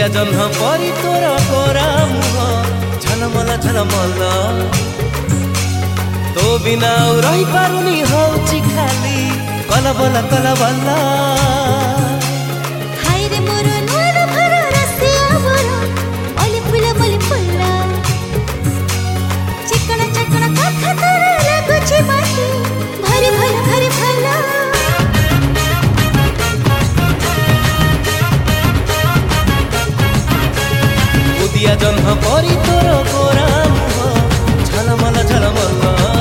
उदिया जह्न परी तोर गोरा मुह झलमल झलमल तो बिना रही पारुनी होची खाली कलबल कलबल हायरे मोर नूर भर रसिया बर मली फुल चिकन चिकन कथा तोर लगुछि माटी भरी भल उदिया जह्न परी तोर गोरा मुह झलमल झलमल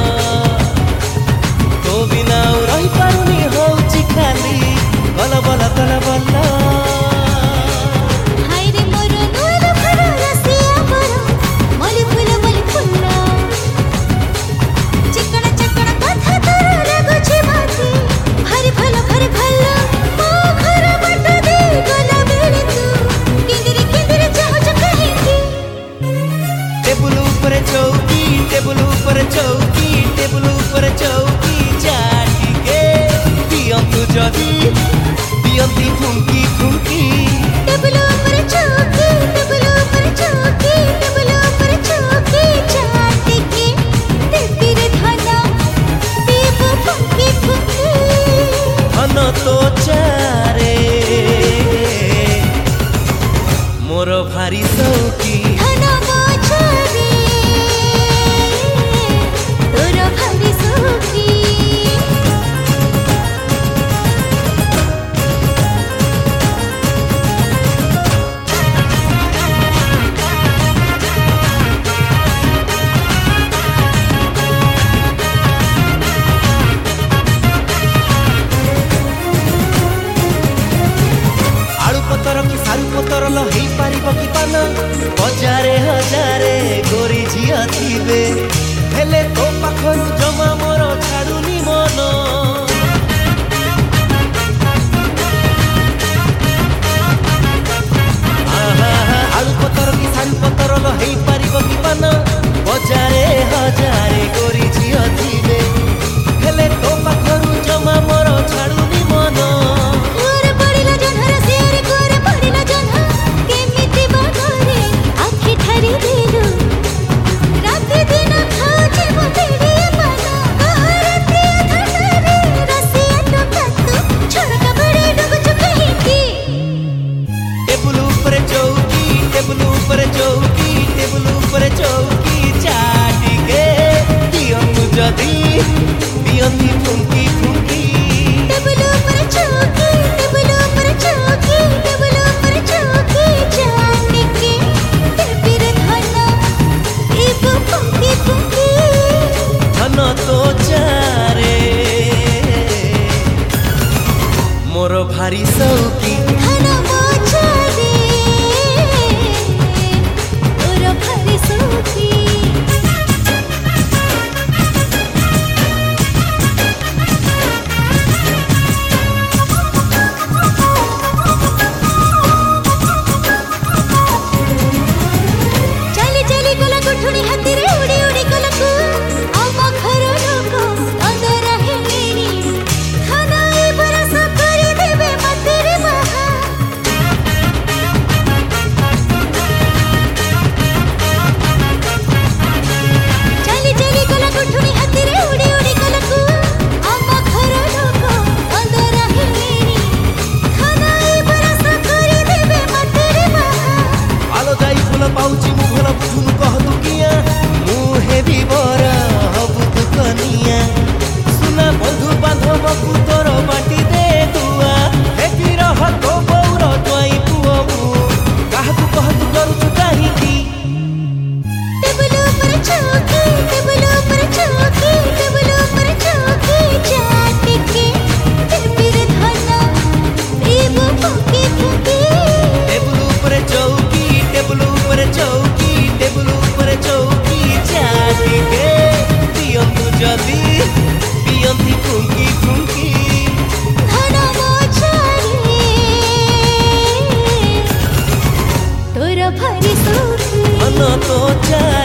तो बिना रही पारुनी होची खाली कलबल कलबल हायरे मोर नूर भर रसिया बर मली फुल चिकन चिकन कथा तोर लगुछि माटी भरी भल मो घर बट दे गला बेले तू किंदिरी चाहो जो कहेंगी टेबुल ऊपर चौकी चाटी के दियंतु जदी दियंती फुंकी फुंकी टेबल ऊपर चौकी चाट के देती रे धना पीबो फुंकी धन तो चारे मोर भारी सौकी धना मोछरे तोर भारी सौकी सारू पतर लही पारिब कि पान हजारे हजारे गोरी झिया थिबे हेले तो पाखरु जमा मोर छाड़ुनी मन आलू पतर कि सारू पतर लही पारिब कि पान हजारे हजारे गोरी झिया थिबे हेले तो पाखरु जमा मोर छाड़ुनी मन चौकी चाटी के दियंतु जदी दियंती फुंकी फुंकी टेबल ऊपर चौकी चाट के देती रे धना पीबो फुंकी धन तो चारे मोर भारी सौकी धना मोछरे तोर भारी सौकी चली चली गला गुठुनी हाथी रे उड़ी उड़ी गला को आम घर लोक अंदर है मेरी खाना ए बरस करी देबे मते रे बाहा चली चली गला गुठुनी हाथी रे उड़ी उड़ी गला को आम घर लोक अंदर है मेरी खाना ए बरस करी देबे मते रे बाहा आलो जाई फुल पाउची मु भल बुझुनु कहतु किया मु हेबी बरा हबु तु कनिया सुना बंधु बांधव को तोर बाटी दे दुआ हेबी रह तो बौर त्वाई पुओ मु काहतु कहतु करूछु काहे की टेबल ऊपर चौकी चाट के देती रे धना पीबो फुंकी टेबुल ऊपर चौकी चाटी के दियंतु जदी दियंती फुंकी फुंकी धना मोछरे तोर भारी सौकी धन तो चारे